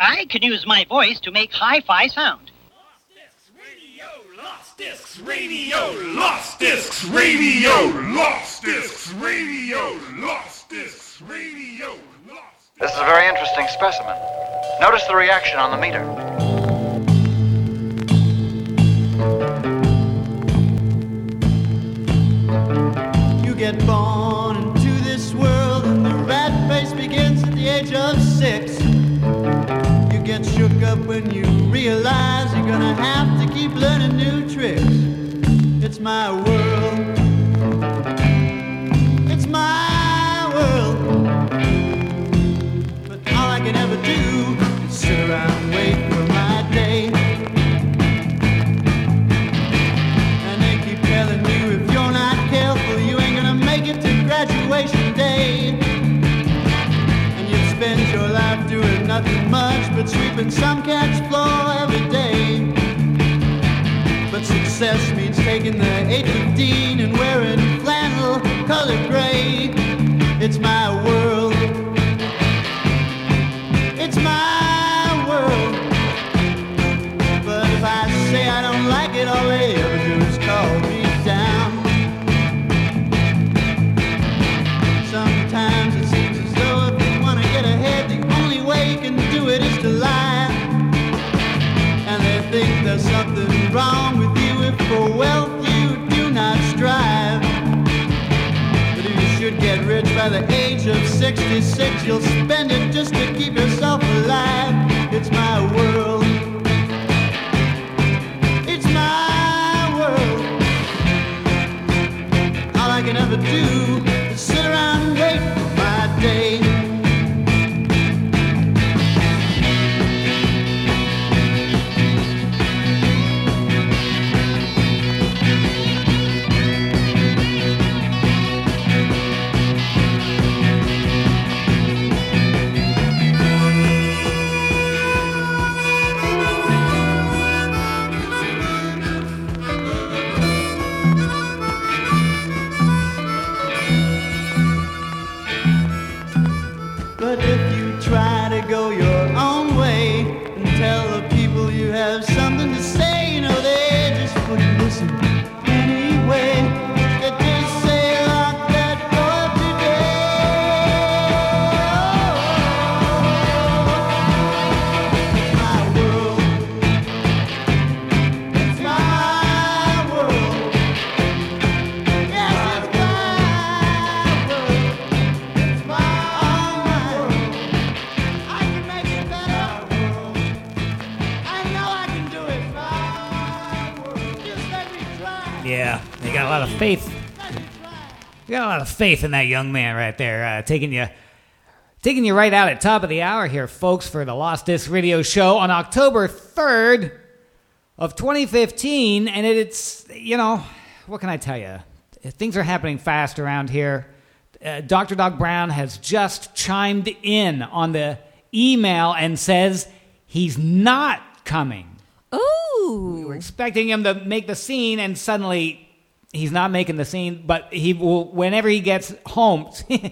I can use my voice to make hi-fi sound. Lost Discs Radio, Lost Discs Radio, Lost Discs Radio, Lost Discs Radio, Lost Discs. This is a very interesting specimen. Notice the reaction on the meter. You get born into this world and the rat face begins at the age of 6. You get shook up when you realize you're gonna have to keep learning new tricks. It's my world. It's my world. But all I can ever do is sit around and wait for my day. And they keep telling you if you're not careful, you ain't gonna make it to graduation day. And you spend your life doing nothing much but sweeping some cat's floor every day. But success means taking the 815 and wearing flannel colored gray. It's my world. It's my world. But if I say I don't like it, all they ever do is call me down. Sometimes it seems as though if you want to get ahead, the only way you can do it is to lie. And they think there's something wrong with you if for wealth you do not strive. But if you should get rich by the age of 66, you'll spend it just to keep yourself alive. It's my world. It's my world. All I can ever do is sit around and wait for my day. But if you try to go your own way and tell the people you have something to say, you know they just wouldn't listen anyway. They just say lock that door today. It's my world. Yes, it's my world. It's my world. I can make it better. I know I can do it. My world. Just let me try. Yeah, they got a lot of faith. Let me try. You got a lot of faith in that young man right there, taking you right out at top of the hour here, folks, for the Lost Disc Radio Show on October 3rd of 2015. And it's, you know, what can I tell you? Things are happening fast around here. Dr. Doc Brown has just chimed in on the email and says he's not coming. We were Ooh. expecting him to make the scene, and suddenly he's not making the scene, but he will, whenever he gets home,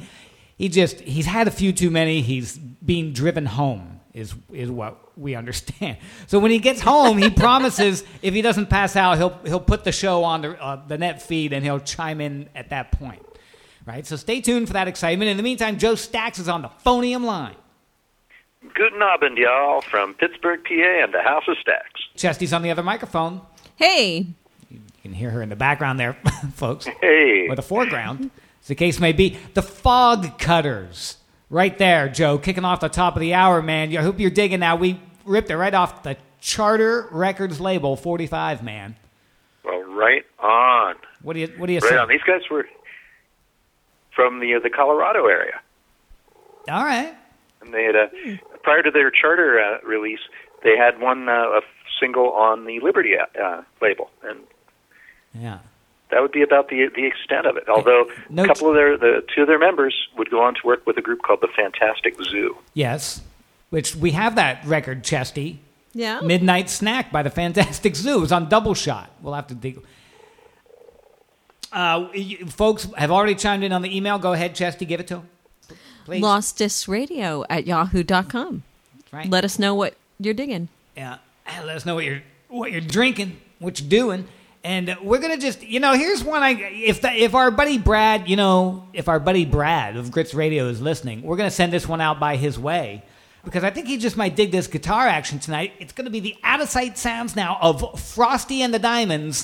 he's had a few too many, he's being driven home, is what we understand. So when he gets home, he promises if he doesn't pass out, he'll put the show on the net feed, and he'll chime in at that point. Right? So stay tuned for that excitement. In the meantime, Joe Stacks is on the phonium line. Guten Abend, y'all, from Pittsburgh, PA, and the House of Stacks. Chesty's on the other microphone. Hey. You can hear her in the background there, folks. Hey. Or the foreground, as the case may be. The Fog Cutters. Right there, Joe, kicking off the top of the hour, man. I hope you're digging that. We ripped it right off the Charter Records label, 45, man. Well, right on. What do you Right say? on. These guys were from the Colorado area. All right. And they had prior to their Charter release, they had a single on the Liberty label, and Yeah. that would be about the extent of it. Although No a couple of the two of their members would go on to work with a group called the Fantastic Zoo. Yes. Which we have that record, Chesty. Yeah. Midnight Snack by the Fantastic Zoo. It was on Double Shot. We'll have to dig. Folks have already chimed in on the email. Go ahead, Chesty, give it to them. Please. LostDiscRadio@yahoo.com. Right? Let us know what you're digging. Yeah, and let us know what you're drinking, what you're doing, and we're gonna just, here's one. If our buddy Brad, if our buddy Brad of Grits Radio is listening, we're gonna send this one out by his way because I think he just might dig this guitar action tonight. It's gonna be the out of sight sounds now of Frosty and the Diamonds.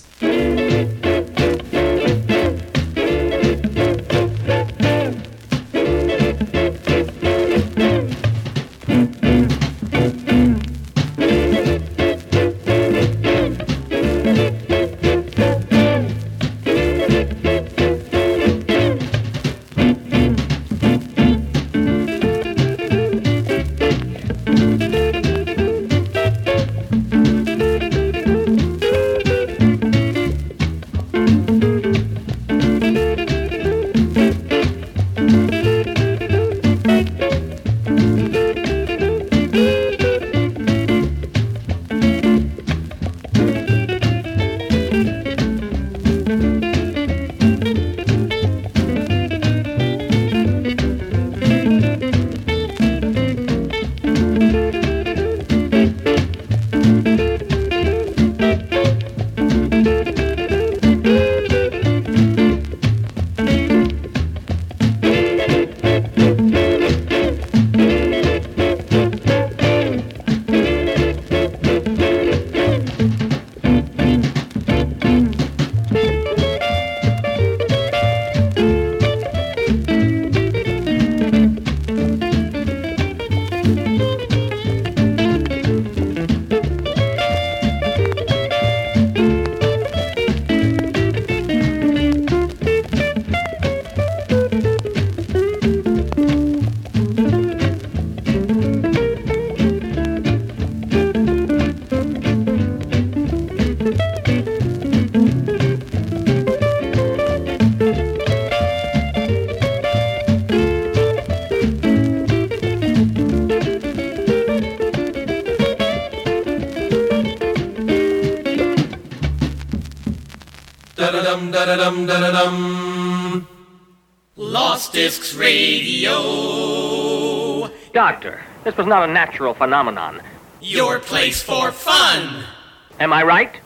Da-da-dum. Lost Discs Radio. Doctor, this was not a natural phenomenon. Your place for fun. Am I right?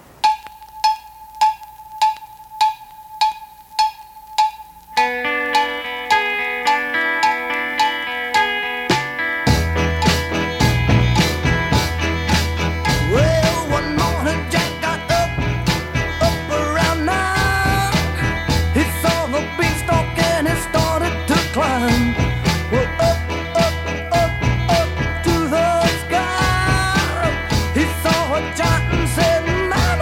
He saw a giant and said, "My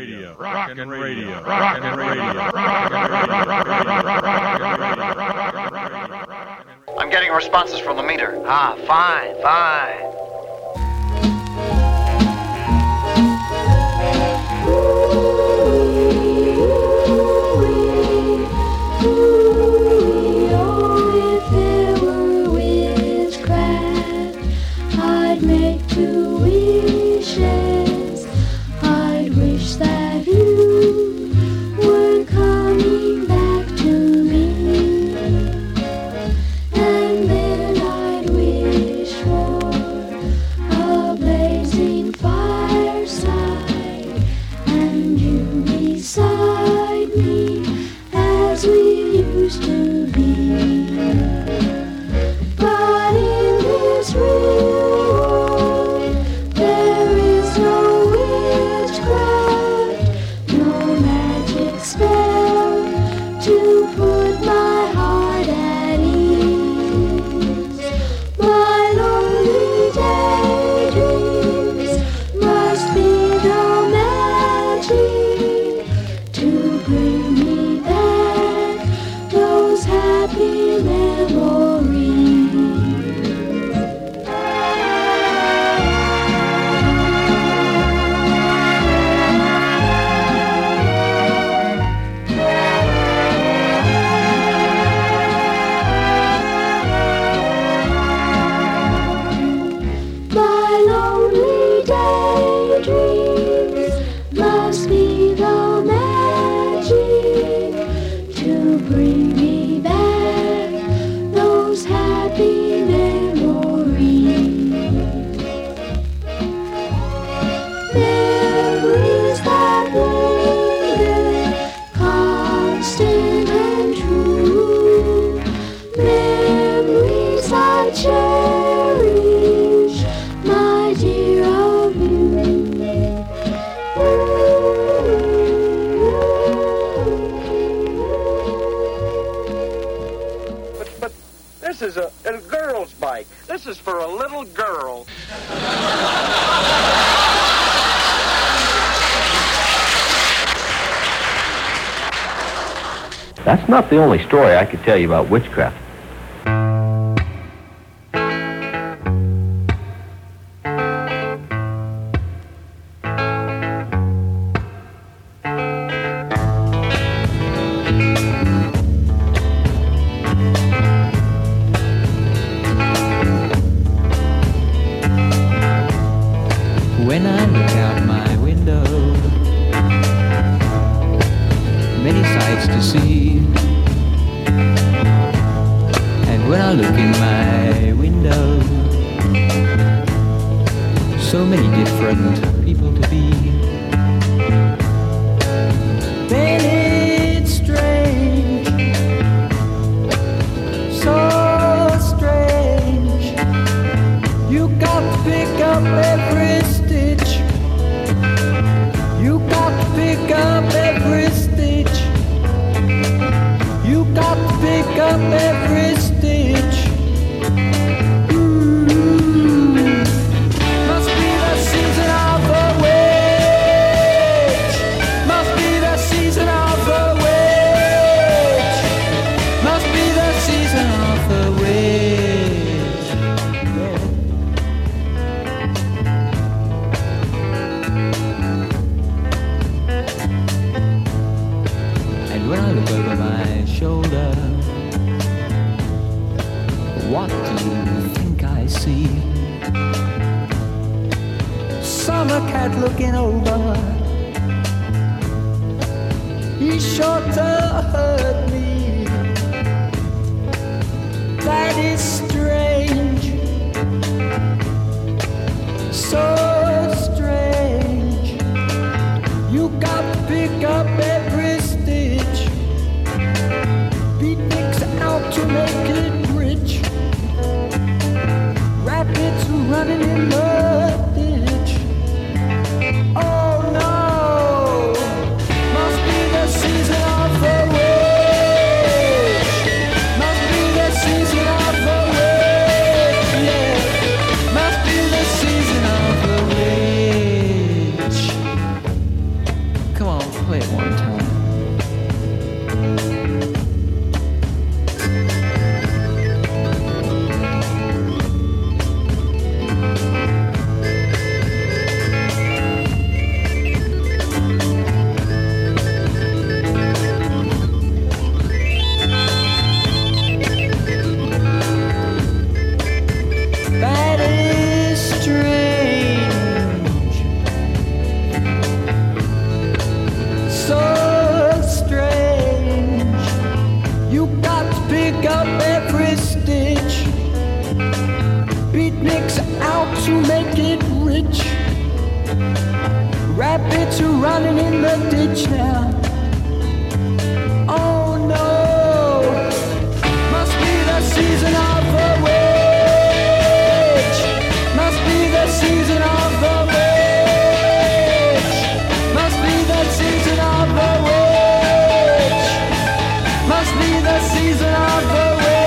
radio, rockin' radio, rockin' radio, I'm getting responses from the meter. Ah, fine. If there were witchcraft, I'd make 2 wishes. I'd wish that you were coming back to me, and then I'd wish for a blazing fireside, and you beside me as we used to be. But in this room there is no witchcraft, no magic spell to put my heart at ease. My lonely daydreams must be the magic to bring me back those happy memories. My lonely daydreams must be the magic to bring me back those happy memories. Memories that linger, constant and true. Memories I cherish, my dear, of you. But this is a girl's bike. This is for a little girl. That's not the only story I could tell you about witchcraft. When I look out my window, many sights to see. And when I look in my window, so many different people to be. Then it's strange, so strange. You got to pick up every stitch. You got to pick up every stitch. You got to pick up every stitch. Must be the season of the witch. Must be the season of the witch. Must be the season of the witch. And when I look over my shoulder, what do you think I see? Summer cat looking over. He's sure to hurt me. That is strange, so strange. You got to pick up every stitch. Beatniks out to make it rich. Rapids running in the ditch. Oh no, must be the season of the witch. Must be the season of the witch. Yeah, must be the season of the witch. Come out to make it rich. Rabbits are running in the ditch now. Oh no, must be the season of the witch. Must be the season of the witch. Must be the season of the witch. Must be the season of the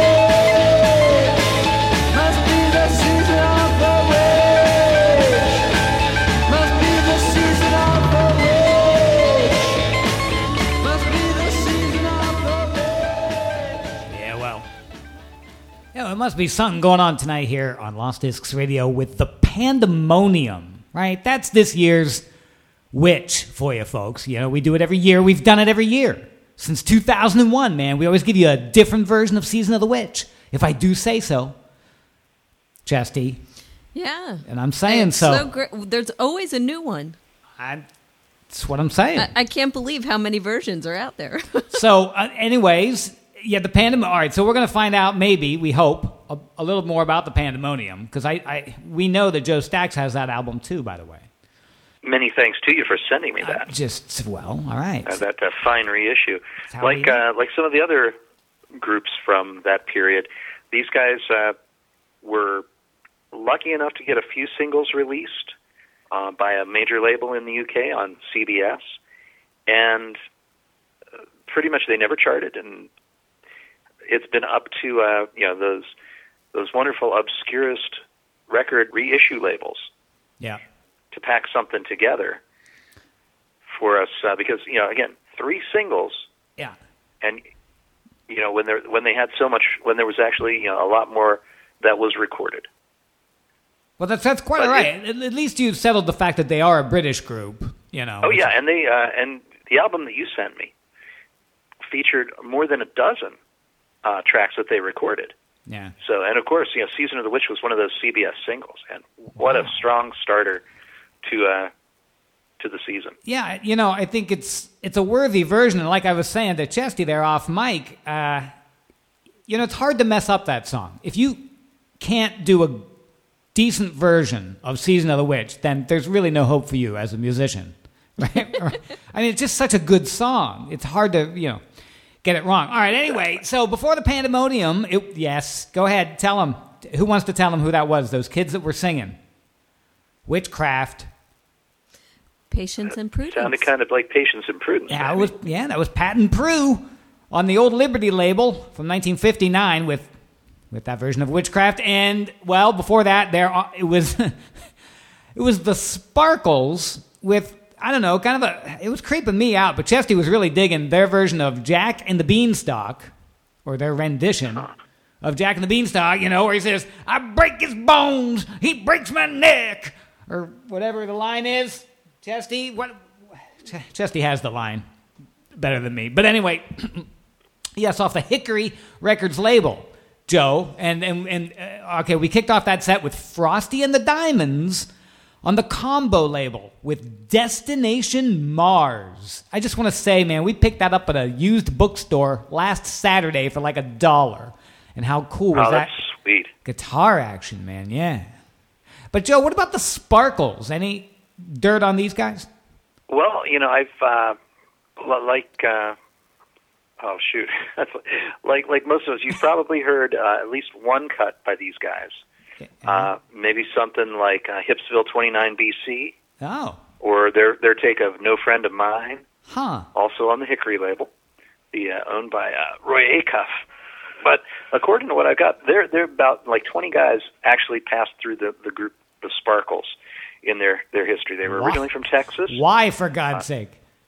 witch. Must be the season of the witch. Must be the season of the witch. Must be the season of the witch. Yeah, well. Yeah, it must be something going on tonight here on Lost Discs Radio with the Pandemonium, right? That's this year's Witch for you folks. You know, we do it every year. We've done it every year. Since 2001, man. We always give you a different version of Season of the Witch, if I do say so. Chesty. Yeah. And I'm saying It's so. great. There's always a new one. That's what I'm saying. I can't believe how many versions are out there. So, anyways, yeah, the Pandemonium. All right, so we're going to find out, maybe, we hope, a little more about the Pandemonium, because we know that Joe Stax has that album too, by the way. Many thanks to you for sending me that. All right. That fine reissue. how Like some of the other groups from that period, these guys were lucky enough to get a few singles released by a major label in the UK on CBS, and pretty much they never charted, and it's been up to those wonderful obscurest record reissue labels. Yeah. To pack something together for us, because again, 3 singles. Yeah. And when they had so much, when there was actually a lot more that was recorded. Well, that's quite all right. At least you've settled the fact that they are a British group. Oh yeah, and they and the album that you sent me featured more than a dozen tracks that they recorded. Yeah. So, and of course, Season of the Witch was one of those CBS singles, and what a strong starter to the season. Yeah, I think it's a worthy version, and like I was saying to Chesty there off mic, it's hard to mess up that song. If you can't do a decent version of Season of the Witch, then there's really no hope for you as a musician, right? I mean, it's just such a good song. It's hard to, get it wrong. All right, anyway, so before the Pandemonium, yes, go ahead, tell them. Who wants to tell them who that was, those kids that were singing? Witchcraft. Patience and Prudence. Sounded kind of like Patience and Prudence. Yeah, that was Pat and Prue on the old Liberty label from 1959 with that version of Witchcraft. And, well, before that, it was it was the Sparkles with, I don't know, it was creeping me out, but Chesty was really digging their version of Jack and the Beanstalk, or their rendition of Jack and the Beanstalk, where he says, I break his bones, he breaks my neck, or whatever the line is. Chesty, Chesty has the line better than me. But anyway, yes, off the Hickory Records label, Joe. And okay, we kicked off that set with Frosty and the Diamonds on the Combo label with Destination Mars. I just want to say, man, we picked that up at a used bookstore last Saturday for like $1. And how cool was that? That's sweet. Guitar action, man, yeah. But Joe, what about the Sparkles? Any dirt on these guys? Well, I've like most of us, you've probably heard at least one cut by these guys. Maybe something like Hipsville 29 BC. Oh. Or their take of No Friend of Mine. Huh. Also on the Hickory label, owned by Roy Acuff. But according to what I got, they're about like 20 guys actually passed through the group, the Sparkles, in their history. They were originally from Texas. Why, for God's sake?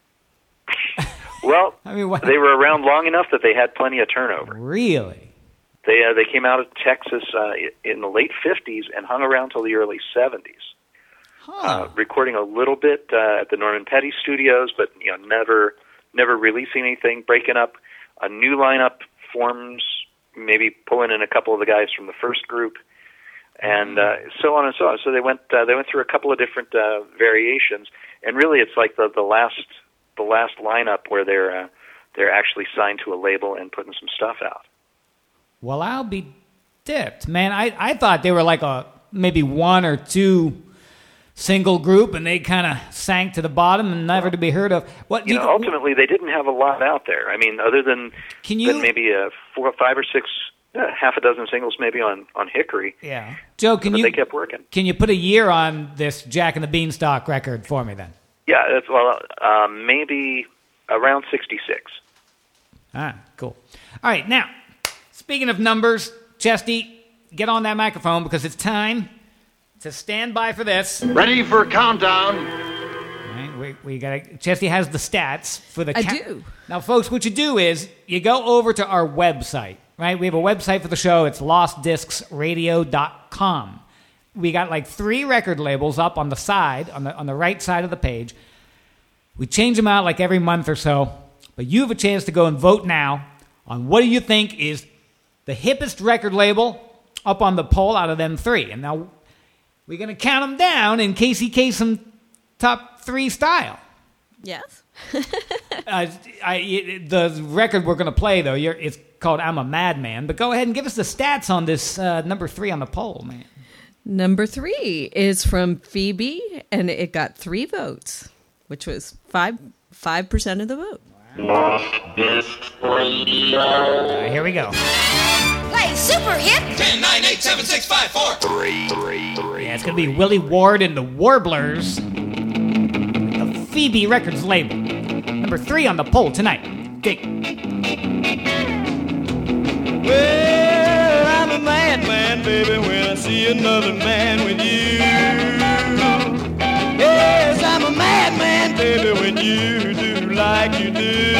Well, they were around long enough that they had plenty of turnover. Really? They came out of Texas in the late 50s and hung around till the early 70s. Huh. Recording a little bit at the Norman Petty Studios, but never releasing anything. Breaking up a new lineup forms, maybe pulling in a couple of the guys from the first group, and so on and so on. So they went through a couple of different variations, and really it's like the last lineup where they're actually signed to a label and putting some stuff out. Well, I'll be dipped, man. I thought they were like maybe one or two single group, and they kind of sank to the bottom and never to be heard of. What ultimately they didn't have a lot out there. I mean, other than maybe 4, 5, or 6, half a dozen singles maybe on Hickory. Yeah, Joe, they kept working. Can you put a year on this Jack and the Beanstalk record for me then? Yeah, maybe around 66. Ah, cool. All right, now speaking of numbers, Chesty, get on that microphone because it's time to stand by for this. Ready for countdown. All right, we got. Chesty has the stats for the. I do. Now, folks, what you do is you go over to our website. Right, we have a website for the show. It's lostdiscsradio.com. We got like 3 record labels up on the side, on the right side of the page. We change them out like every month or so. But you have a chance to go and vote now on what do you think is the hippest record label up on the poll out of them 3. And now we're going to count them down in Casey Kasem top 3 style. Yes. The record we're going to play, though, it's called I'm a Madman. But go ahead and give us the stats on this number 3 on the poll, man. Number 3 is from Phoebe, and it got 3 votes, which was 5% of the vote. Lost Discs Radio. Here we go. Play Super Hit 10, 9, 8, 7, 6, 5, 4 3. Yeah, it's going to be Willie Ward and the Warblers. The Phoebe Records label. Number 3 on the poll tonight. Okay. Well, I'm a madman, baby, when I see another man with you. Yes, I'm a madman, baby, when you do like you do.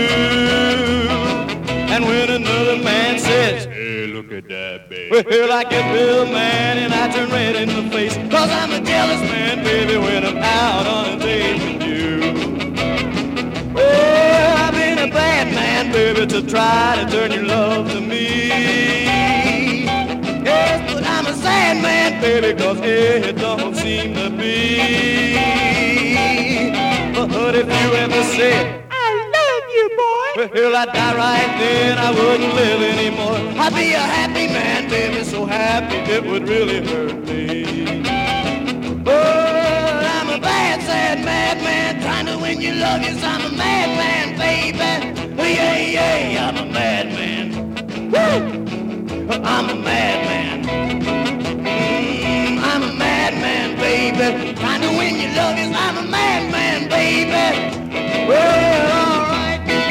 And when another man says, hey, look at that, baby, well, I get real mad and I turn red in the face, 'cause I'm a jealous man, baby, when I'm out on a date with you. Well, I've been a bad man, baby, to try to turn your love to me. Yes, but I'm a sad man, baby, 'cause it don't seem to be. But if you ever said, I love you, boy, well, I'd die right then, I wouldn't live anymore. I'd be a happy man, baby, so happy it would really hurt me. But I'm a bad, sad madman, trying to win your love, yes, I'm a madman, baby. Yeah, yeah, I'm a madman. Woo! I'm a madman. I'm a madman, baby. Trying to win your love, yes, I'm a madman, baby. Well, all right.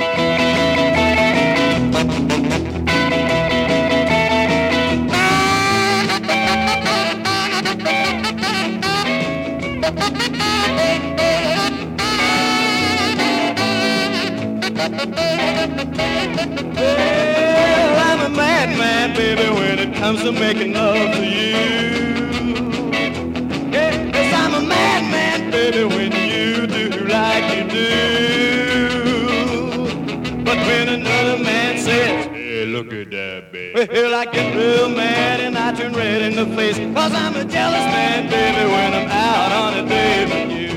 Well, I'm a madman, baby, when it comes to making love to you. Yes, I'm a madman, baby, when you do like you do. But when another man says, hey, look at that, baby, well, I get real mad and I turn red in the face, 'cause I'm a jealous man, baby, when I'm out on a date with you.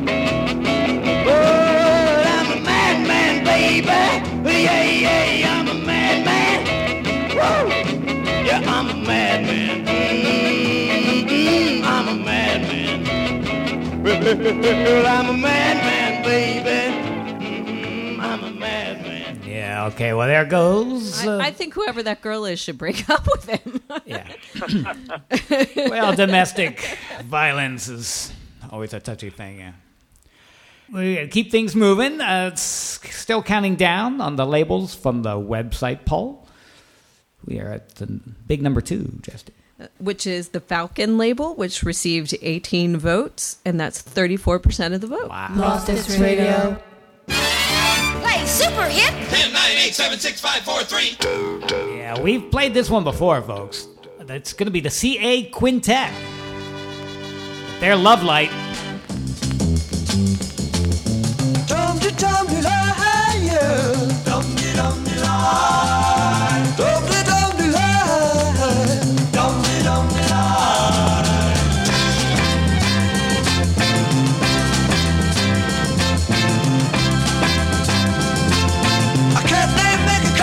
But I'm a madman, baby. Yeah, yeah, I'm a madman. Woo! Yeah, I'm a madman. I'm a madman. Well, I'm a madman, baby. I'm a madman. Yeah, okay, well, there goes. I think whoever that girl is should break up with him. Yeah. Well, domestic violence is always a touchy thing, yeah. We gotta keep things moving. It's still counting down on the labels from the website poll. We are at the big number 2, Justin. Which is the Falcon label, which received 18 votes, and that's 34% of the vote. Wow. Lost Discs Radio. Play Super Hit 10, 9, 8, 7, 6, 5, 4 3 Yeah, we've played this one before, folks. It's going to be the CA Quintet. Their Love Light.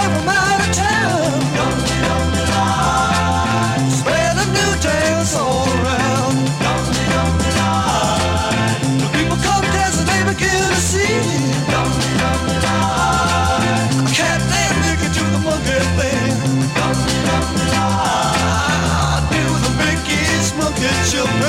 Spread a new tale, so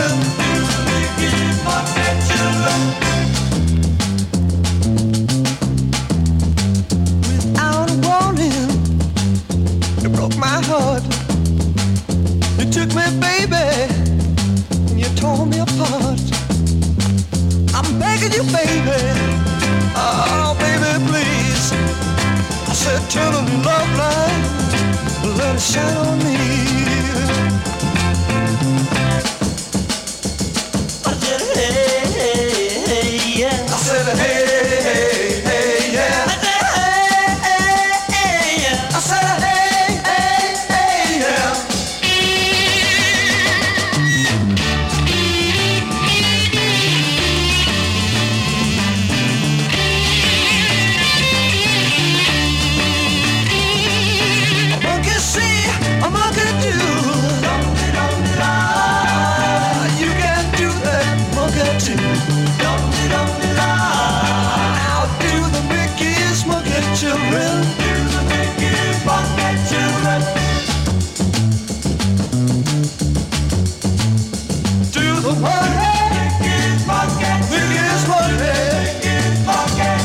Without a warning, you broke my heart. You took me, baby, and you tore me apart. I'm begging you, baby, oh, baby, please. I said, turn on the love light, let it shine on me. I said, hey, hey, hey, yeah. I said, hey, hey, hey, yeah. I said, hey, hey, hey, yeah. I said, hey, hey, hey, yeah. A monkey see, a monkey do. You can do that, monkey too. Now do the Mickey's monkey children. Do the Mickey's monkey children. Do the monkey. Mickey's monkey. Mickey's monkey. Mickey's monkey.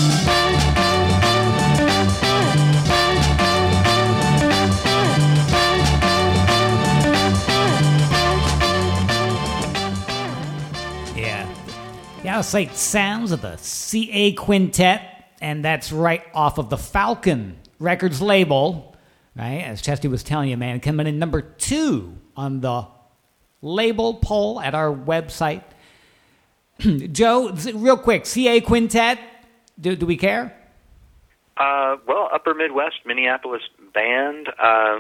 Yeah. The out of sight sounds of the CA Quintet, and that's right off of the Falcon Records label, right? As Chesty was telling you, man, coming in number 2 on the label poll at our website. Joe, real quick, CA Quintet, do we care? Well, Upper Midwest, Minneapolis band.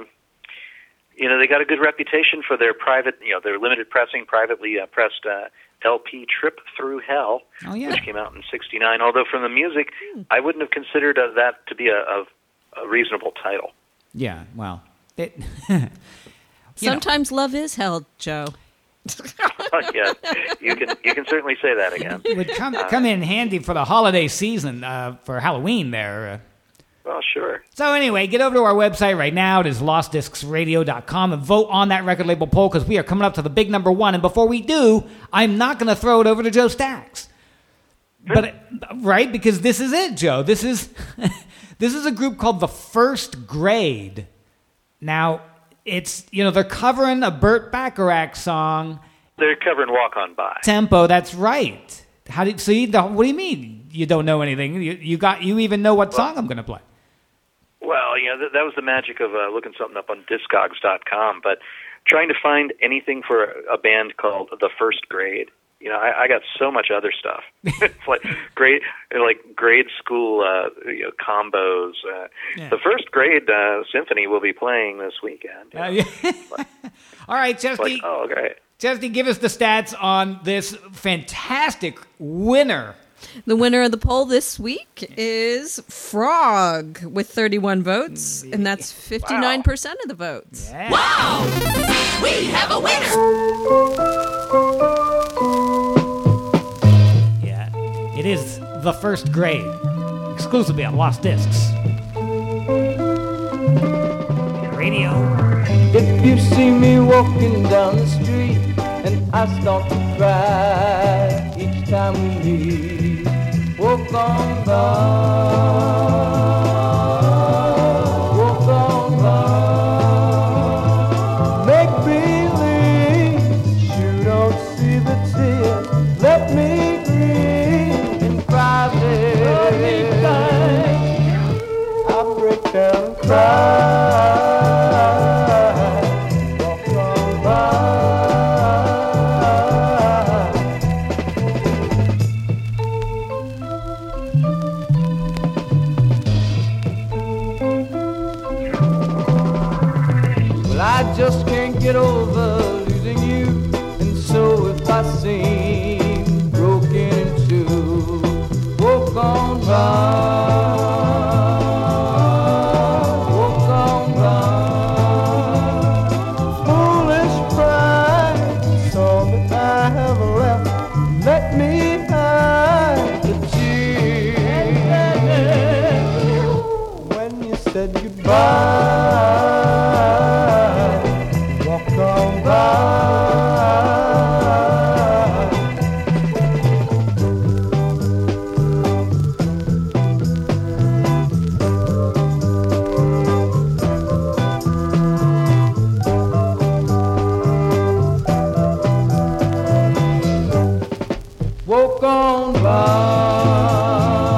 They got a good reputation for their private, their limited pressing, privately pressed LP Trip Through Hell, which came out in '69. Although from the music, I wouldn't have considered that to be a reasonable title. Yeah, well, Sometimes love is hell, Joe. Yeah, you can certainly say that again. It would come in handy for the holiday season, for Halloween there. Well, sure. So anyway, get over to our website right now. It is lostdiscsradio.com and vote on that record label poll because we are coming up to the big number 1. And before we do, I'm not going to throw it over to Joe Stax. But right? Because this is it, Joe. This is a group called The First Grade. Now, it's, they're covering a Burt Bacharach song. They're covering Walk On By. Tempo, that's right. What do you mean you don't know anything? You even know what song I'm going to play. Well, that was the magic of looking something up on Discogs.com, but trying to find anything for a band called The First Grade. I got so much other stuff. It's like grade school, combos. The First Grade Symphony will be playing this weekend. All right, Chesty. Oh, great. Chesty, give us the stats on this fantastic winner. The winner of the poll this week is Frog with 31 votes, and that's 59% of the votes. Yeah. Wow! We have a winner! Yeah, it is The First Grade, exclusively on Lost Discs Radio. If you see me walking down the street and I start to cry each time we meet, walk on by, walk on by. Make believe you don't see the tears. Let me grieve in private. I'll break down and cry. walk on by.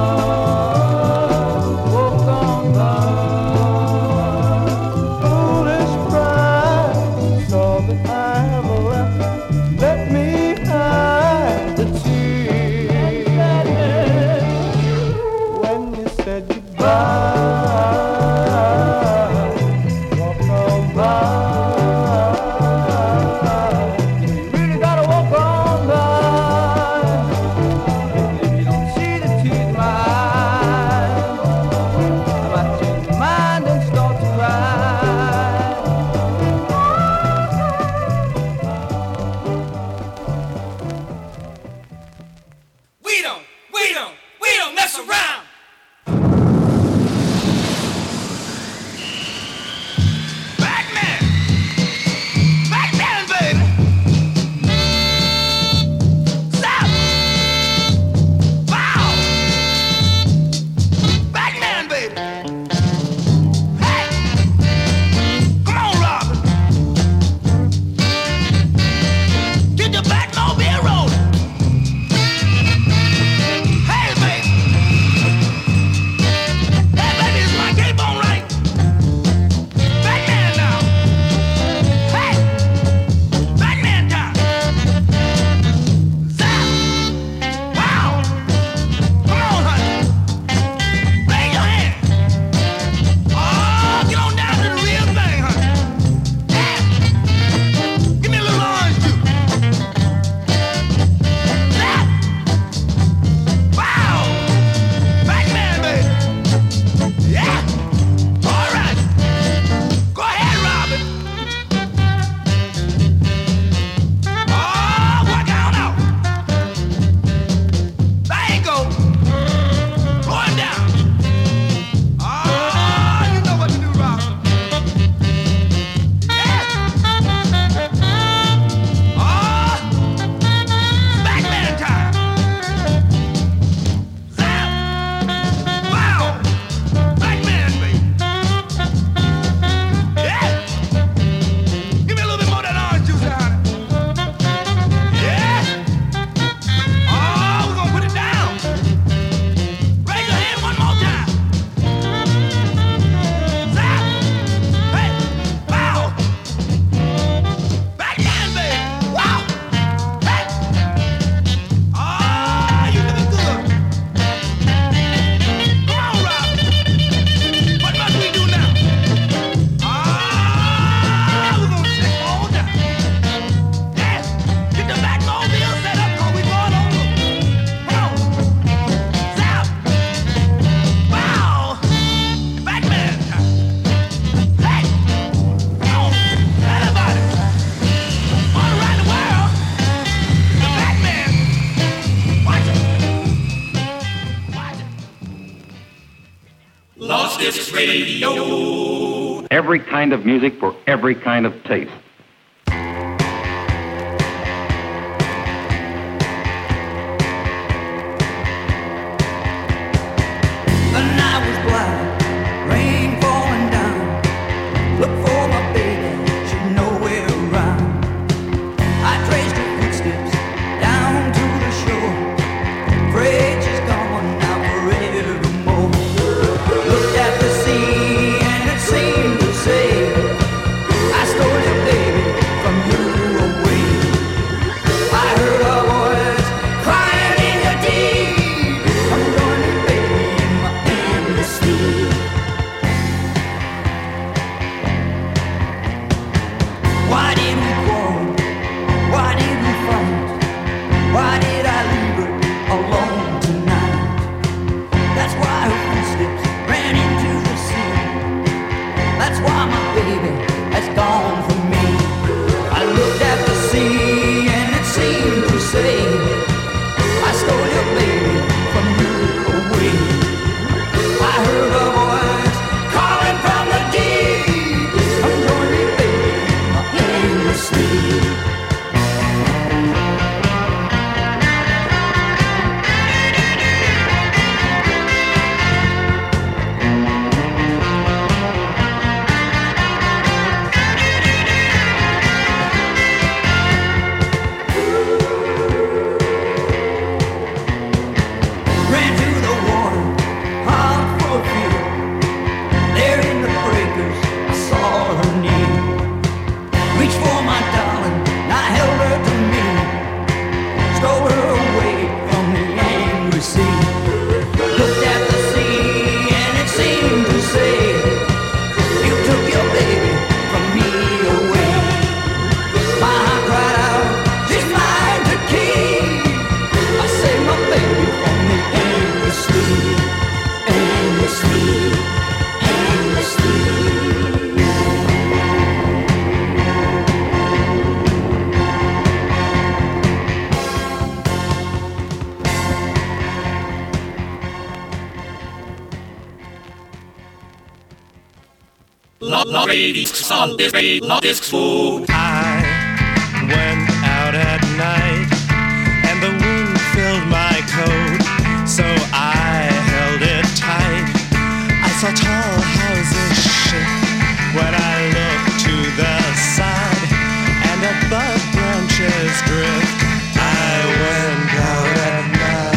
Lost Discs Radio. Every kind of music for every kind of taste. The night was black, rain falling down. Look for my baby, she's nowhere around. I traced her footsteps down to the shore. Afraid she's gone now forevermore. Looked at the sea and it seemed to say, I stole your day. went out at night, and the wind filled my coat, so I held it tight. I saw tall houses shift when I looked to the side, and above branches drift. I went out at night.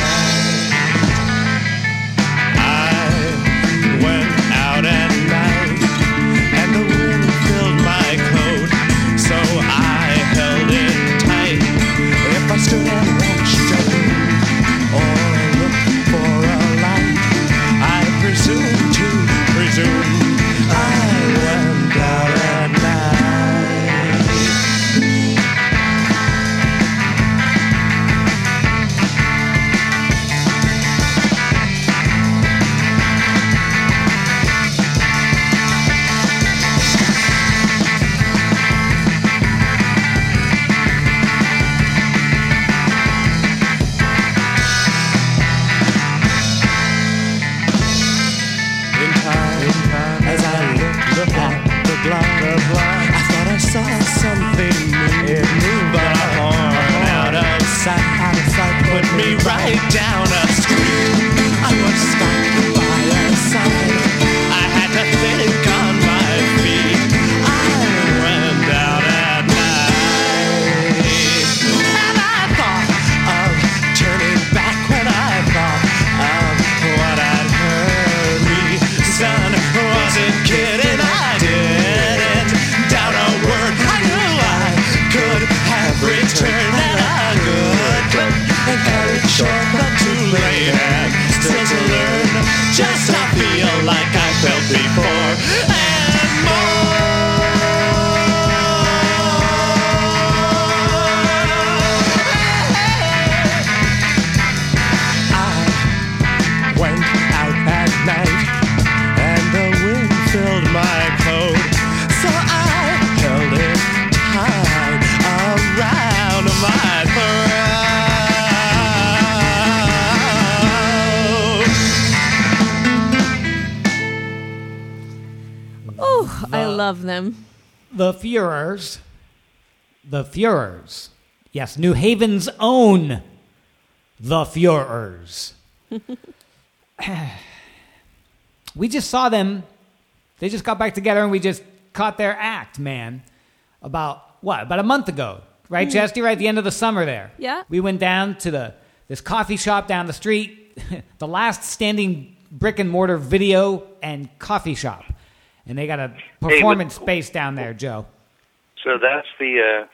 I went out at night, and the wind filled my coat, so I held it tight. If I stood and watched a moon or looked for a light, I presume to presume I went out at night. As I looked at the blind, I thought I saw something new, but a horn out of sight put me right down a street. I was stopped by a sign. I had to think on my feet. I went out at night, and I thought of turning back when I thought of what I'd heard. Son wasn't kidding, I didn't doubt a word. I knew I could have returned, and a good look and carried short, but too late and still to learn just to feel like I felt before and more. I went out at night, filled my coat, so I held it tight around my throat. Oh, I love them. The Führers. The Führers. Yes, New Haven's own The Führers. We just saw them. They just got back together, and we just caught their act, man. About a month ago, right, Chesty? Right at the end of the summer there. Yeah. We went down to this coffee shop down the street, the last standing brick and mortar video and coffee shop, and they got a performance space down there, Joe. So that's the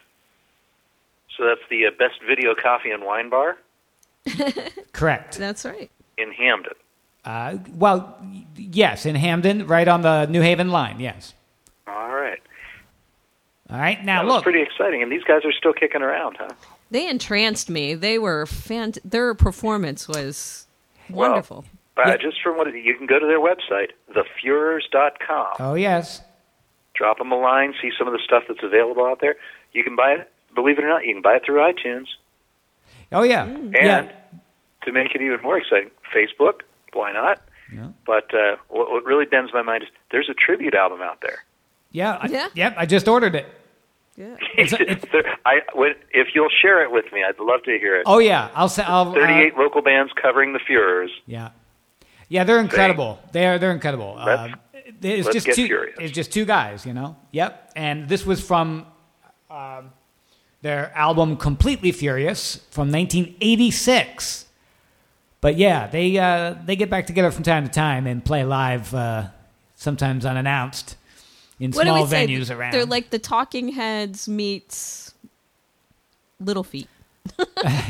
best video coffee and wine bar. Correct. That's right. In Hamden. Well, yes, in Hamden, right on the New Haven line, yes. All right. Now, that look. was pretty exciting, and these guys are still kicking around, huh? They entranced me. They were their performance was wonderful. Well, just from what you can go to their website, theführers.com. Oh, yes. Drop them a line, see some of the stuff that's available out there. You can buy it, believe it or not, you can buy it through iTunes. Oh, yeah. And to make it even more exciting, Facebook. Why not? Yeah. But what really bends my mind is there's a tribute album out there. I just ordered it. Yeah. If you'll share it with me, I'd love to hear it. Oh yeah, I'll 38 local bands covering the Führers. Yeah, they're incredible. They're incredible. Let's get furious. It's just two guys, you know. Yep, and this was from their album "Completely Furious" from 1986. But yeah, they get back together from time to time and play live, sometimes unannounced, in small venues around. They're like the Talking Heads meets Little Feat. Well,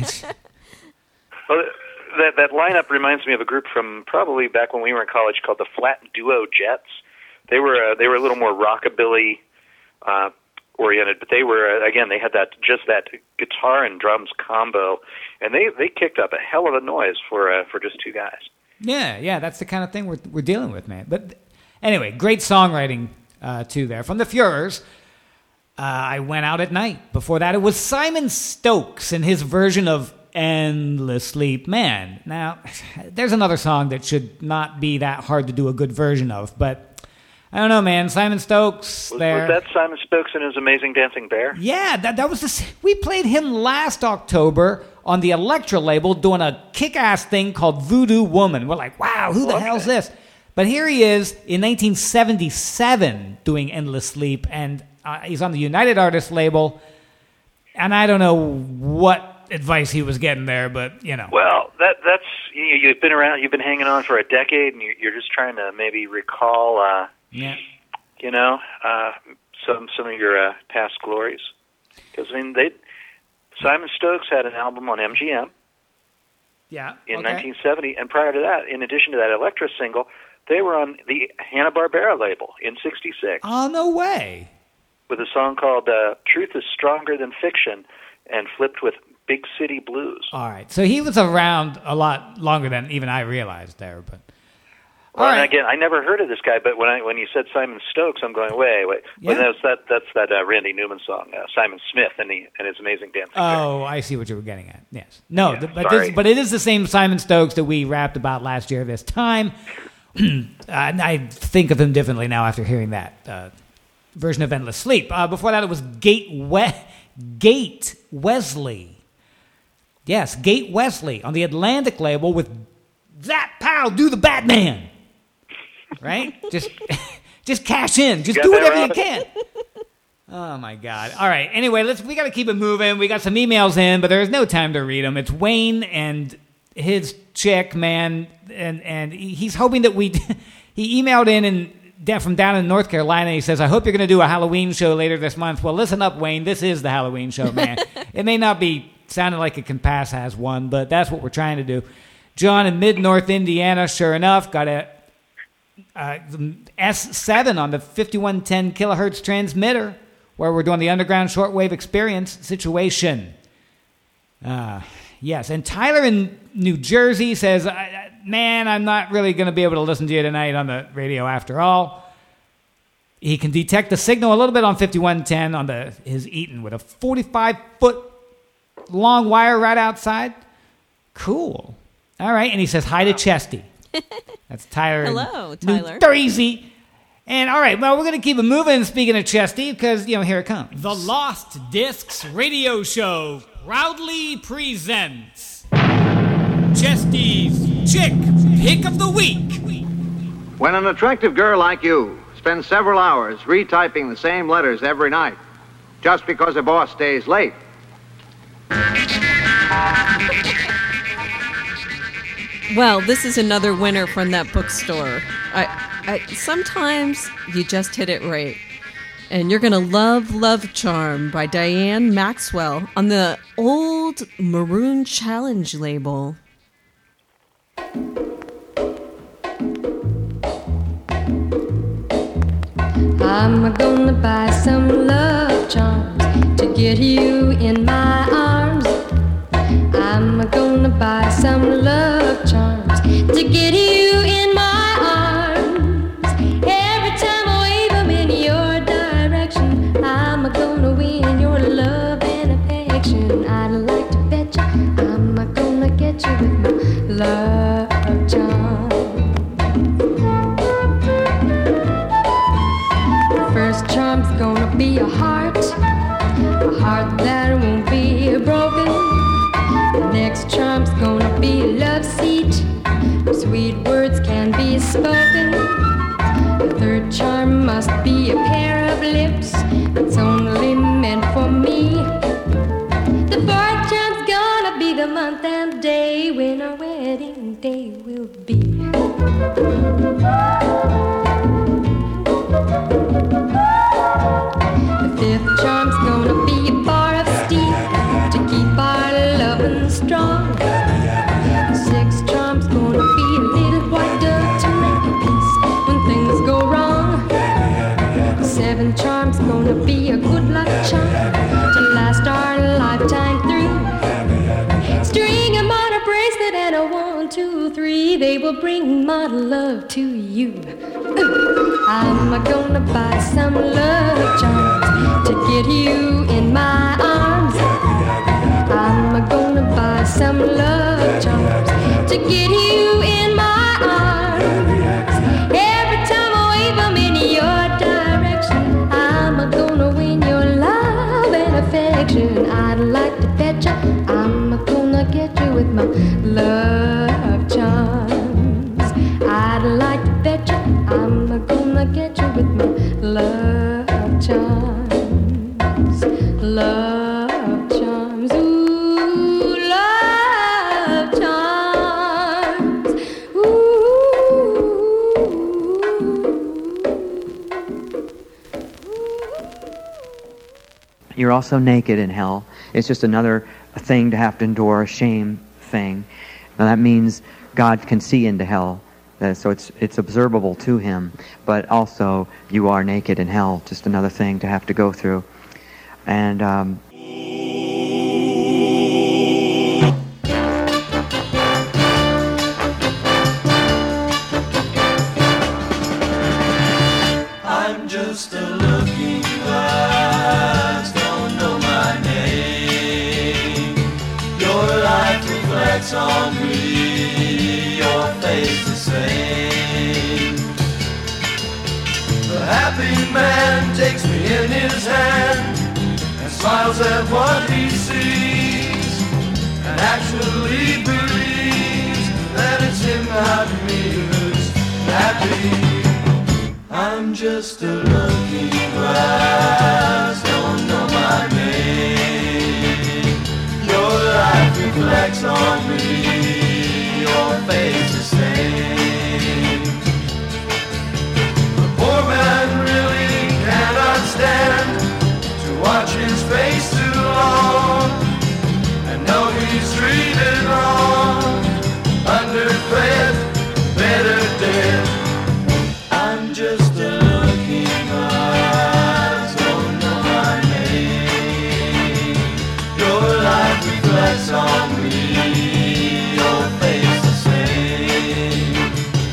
that lineup reminds me of a group from probably back when we were in college called the Flat Duo Jets. They were a little more rockabilly oriented, but they were they had that guitar and drums combo, and they kicked up a hell of a noise for just two guys. Yeah, that's the kind of thing we're dealing with, man. But anyway, great songwriting too there from the Führers. I Went Out at Night. Before that, it was Simon Stokes and his version of Endless Sleep. Man, now there's another song that should not be that hard to do a good version of, but I don't know, man. Simon Stokes Was there. that Simon Stokes and his Amazing Dancing Bear? Yeah, that was we played him last October on the Elektra label doing a kick-ass thing called Voodoo Woman. We're like, wow, who the hell's this? But here he is in 1977 doing Endless Sleep, and he's on the United Artists label, and I don't know what advice he was getting there, but, you know. Well, that's you've been around, you've been hanging on for a decade, and you're just trying to maybe recall, you know, some of your past glories. Because, I mean, Simon Stokes had an album on MGM in 1970, and prior to that, in addition to that Elektra single, they were on the Hanna-Barbera label in 66. Oh, no way. With a song called Truth is Stronger Than Fiction, and flipped with Big City Blues. All right. So he was around a lot longer than even I realized there. But well, and again, I never heard of this guy, but when you said Simon Stokes, I'm going, wait. Yeah. Well, that's that Randy Newman song, Simon Smith and his Amazing Dancing Bear. Oh, I see what you were getting at. Yes. No, sorry. but it is the same Simon Stokes that we rapped about last year this time. I think of him differently now after hearing that version of Endless Sleep. Before that, it was Gate Wesley. Yes, Gate Wesley on the Atlantic label with Zap Pow, do the Batman. Right? Just cash in. Just do whatever you can. Oh, my God. All right. Anyway, we got to keep it moving. We got some emails in, but there's no time to read them. It's Wayne and his chick, man, and he's hoping that he emailed in from down in North Carolina. He says, I hope you're going to do a Halloween show later this month. Well, listen up, Wayne. This is the Halloween show, man. It may not be sounding like a Compass has one, but that's what we're trying to do. John in Mid-North Indiana, sure enough, got a S7 on the 5110 kilohertz transmitter where we're doing the underground shortwave experience situation. Yes, and Tyler in New Jersey says, man, I'm not really going to be able to listen to you tonight on the radio after all. He can detect the signal a little bit on 5110 on his Eaton with a 45-foot long wire right outside. Cool. All right, and he says hi to Chesty. That's Tyler. Hello, Tyler. New Jersey. And all right, well, we're going to keep it moving, speaking of Chesty, because, here it comes. The Lost Discs Radio Show proudly presents Chesty's Chick Pick of the Week. When an attractive girl like you spends several hours retyping the same letters every night just because her boss stays late. Well, this is another winner from that bookstore. Sometimes you just hit it right. And you're going to love Love Charm by Diane Maxwell on the old Maroon Challenge label. I'm gonna buy some love charms to get you in my arms. I'm gonna buy some love charms to get you in my arms. Every time I wave them in your direction, I'm gonna win your love and affection. I'd like to bet you I'm gonna get you with my love charms. First charm's gonna be a heart that won't be broken. The next charm's gonna be a love seat, sweet words can be spoken. The third charm must be a pair of lips that's only meant for me. The fourth charm's gonna be the month and day when our wedding day will be. The fifth charm's gonna be a bar of steel to keep our loving strong. The sixth charm's gonna be a little white dove to make a peace when things go wrong. The seventh charm's gonna be a good luck charm to last our lifetime through. String 'em on a bracelet and a 1, 2, 3, they will bring my love to you. I'm gonna buy some love charms to get you in my arms. I'm gonna buy some love charms to get you in my arms. Every time I wave them in your I'm gonna get you with my love charms. I'd like to bet you I'm gonna get you with my love charms. Love charms, ooh, love charms, You're also naked in hell. It's just another thing to have to endure, a shame thing. Now that means God can see into hell, so it's observable to him, but also you are naked in hell, just another thing to have to go through. And I'm just a looking glass, don't know my name. Your life reflects on me, your face the same. The happy man takes me in his hand and smiles at what he sees, and actually believes that it's him, not me, who's happy. I'm just a looking glass, don't know my name. Your life reflects on me, your face the same. The poor man really cannot stand to watch his face too long, and know he's treated wrong, underfed, better dead. I'm just a looking glass, don't know my name. Your life reflects on me, your face the same.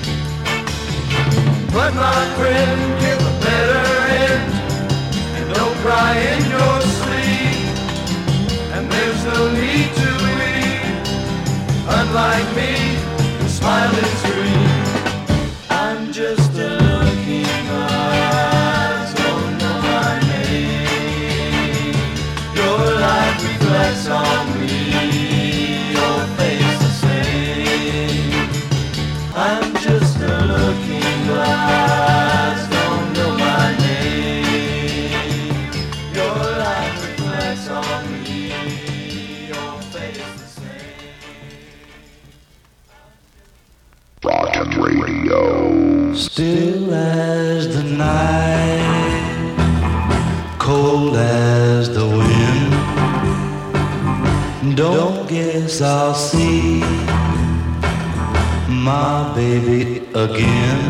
But my friend, give a better end, and don't cry in your sleep. And there's no need to weep, unlike me, the smile is green. I'm just a looking glass, don't know my name. Your life reflects on me, your face the same. I'm just a looking glass, don't know my name. Your life reflects on me, your face the same. Rocket Radio. Still as the night, cold as the wind. Don't guess I'll see my baby again.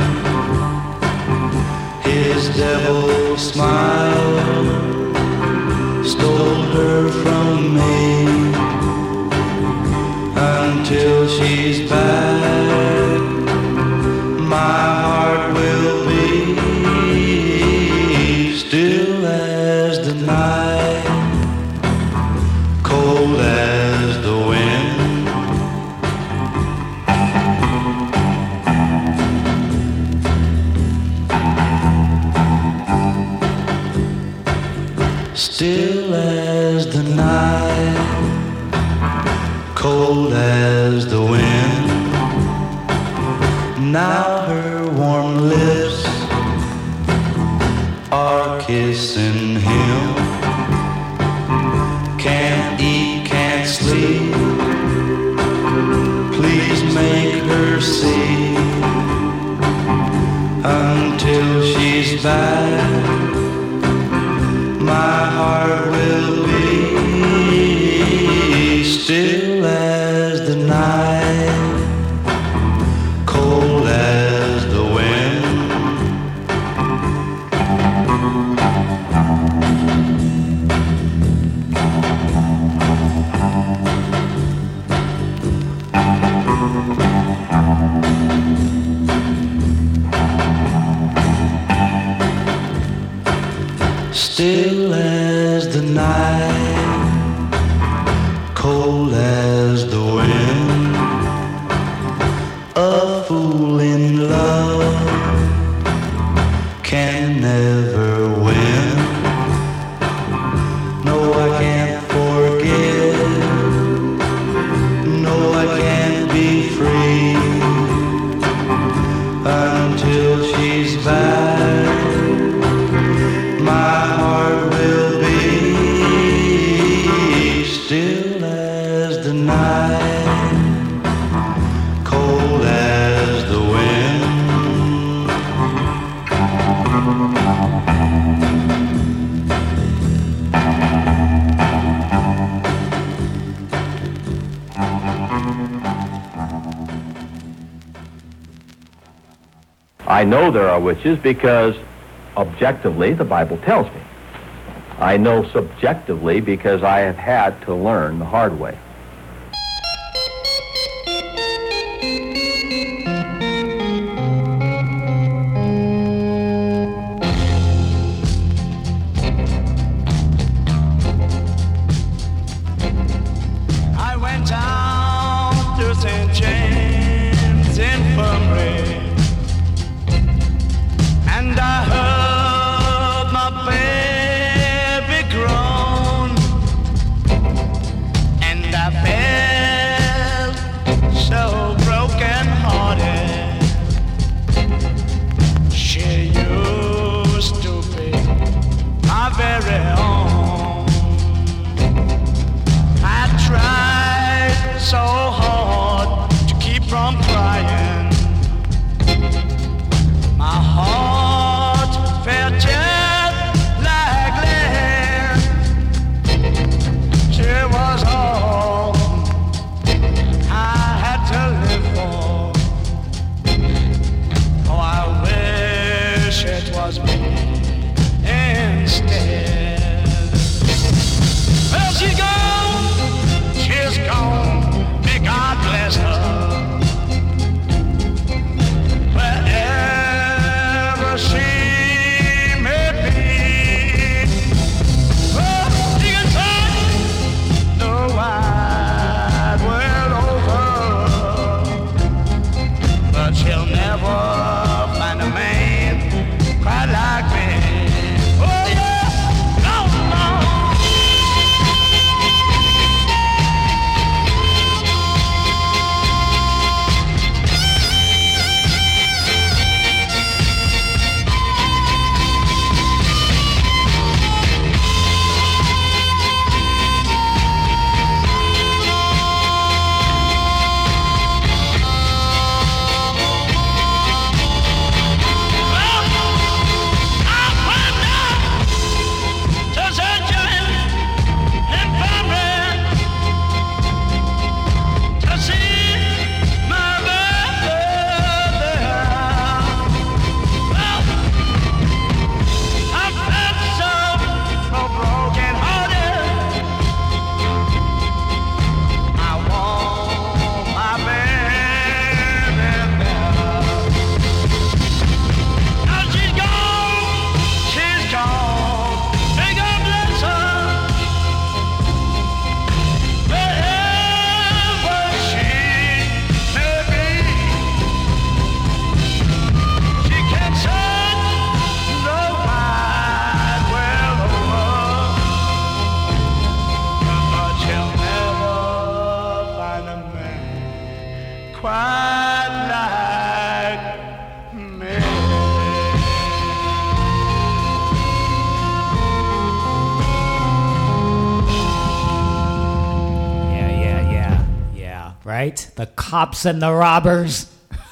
His devil smile stole her from me. Until she's back, my heart will be still as the night, cold as the wind. Still as the night, cold as the wind. Now her warm lips are kissing him. Can't eat, can't sleep. Please make her see. Until she's back, my heart will be still as the night, cold as the wind. Still as the night, cold as the wind. tonight, cold as the wind. I know there are witches because objectively the Bible tells me. I know subjectively because I have had to learn the hard way. I went down to St. James Infirmary, and I heard my baby groan, and I felt so broken-hearted. She used to be my very own. I tried so hard to keep from crying. My heart felt just like lead. She was all I had to live for. Oh, I wish it was me instead. Well, she's gone. She's gone. May God bless her. Wherever she may be. Oh, she can touch the wide world over, but she'll never find a man quite like me. Oh yeah, no, no. Quite like me. Yeah, right? The Cops and the Robbers.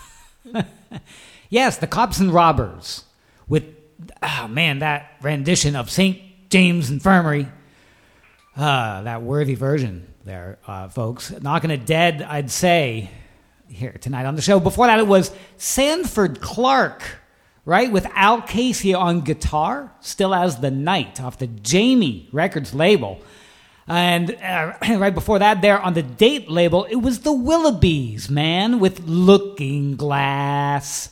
Yes, the Cops and Robbers. With, that rendition of St. James Infirmary. That worthy version there, folks. Knocking It Dead, I'd say, here tonight on the show. Before that, it was Sanford Clark, right? With Al Casey on guitar, Still As the Night, off the Jamie Records label. And right before that, there on the Date label, it was the Willoughbys, man, with Looking Glass.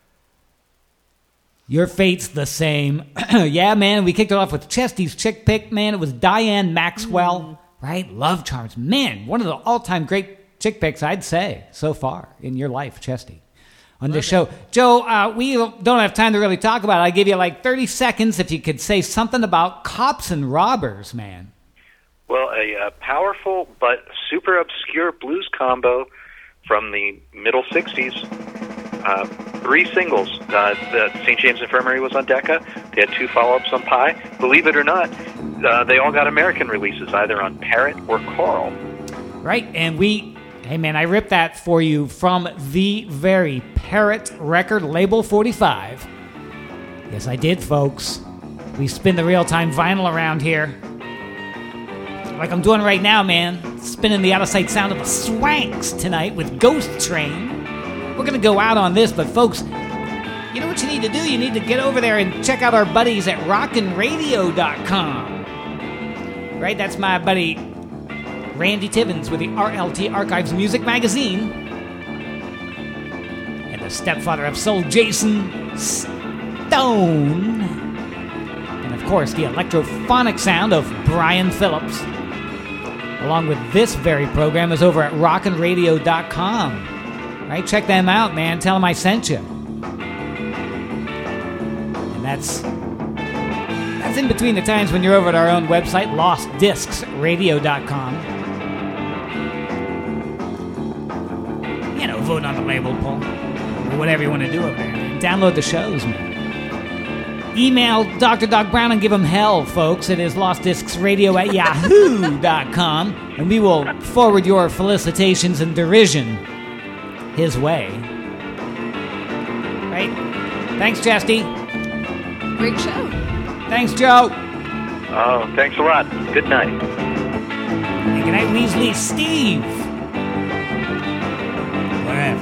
Your Fate's the Same. Yeah, man, we kicked it off with Chesty's Chick Pick, man. It was Diane Maxwell, right? Love Charms. Man, one of the all-time great chick picks, I'd say, so far in your life, Chesty. On this show. Joe, we don't have time to really talk about it. I give you like 30 seconds if you could say something about Cops and Robbers, man. Well, a powerful but super obscure blues combo from the middle 60s. 3 singles. The St. James Infirmary was on Decca. They had 2 follow-ups on Pi. Believe it or not, they all got American releases, either on Parrot or Coral. Right? And hey man, I ripped that for you from the very Parrot record, label 45. Yes, I did, folks. We spin the real-time vinyl around here. Like I'm doing right now, man. Spinning the out-of-sight sound of the Swanks tonight with Ghost Train. We're going to go out on this, but folks, you know what you need to do? You need to get over there and check out our buddies at rockinradio.com. Right? That's my buddy Randy Tibbins with the RLT Archives Music Magazine. And the stepfather of soul, Jason Stone. And of course, the electrophonic sound of Brian Phillips. Along with this very program is over at rockinradio.com. Right? Check them out, man. Tell them I sent you. And that's in between the times when you're over at our own website, lostdiscsradio.com. You know, vote on the label poll. Or whatever you want to do over there. Download the shows, man. Email Dr. Doc Brown and give him hell, folks. It is lostdiscsradio@yahoo.com. And we will forward your felicitations and derision his way. Right? Thanks, Chesty. Great show. Thanks, Joe. Oh, thanks a lot. Good night. And good night, Weasley Steve. Wherever.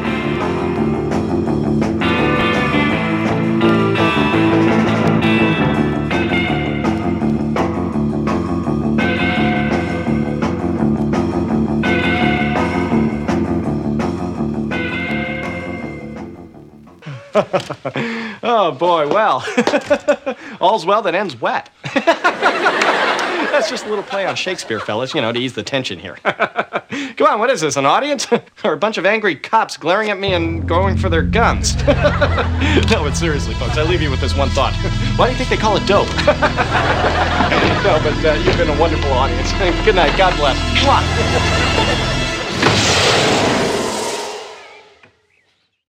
Oh, boy, well. All's well that ends wet. That's just a little play on Shakespeare, fellas, you know, to ease the tension here. Come on, what is this, an audience? Or a bunch of angry cops glaring at me and going for their guns? No, but seriously, folks, I leave you with this one thought. Why do you think they call it dope? No, but you've been a wonderful audience. Good night. God bless. Mwah.